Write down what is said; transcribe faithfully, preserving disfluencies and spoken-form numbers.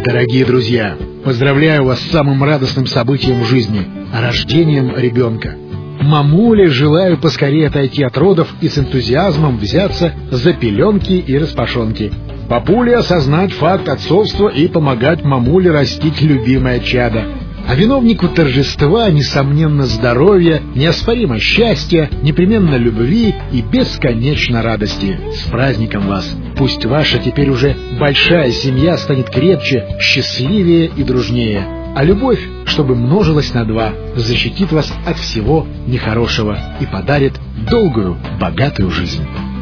Дорогие друзья, поздравляю вас с самым радостным событием в жизни — рождением ребенка. Мамуле желаю поскорее отойти от родов и с энтузиазмом взяться за пеленки и распашонки. Папуле осознать факт отцовства и помогать мамуле растить любимое чадо. А виновнику торжества, несомненно, здоровья, неоспоримо счастья, непременно любви и бесконечно радости. С праздником вас! Пусть ваша теперь уже большая семья станет крепче, счастливее и дружнее. А любовь, чтобы множилась на два, защитит вас от всего нехорошего и подарит долгую, богатую жизнь.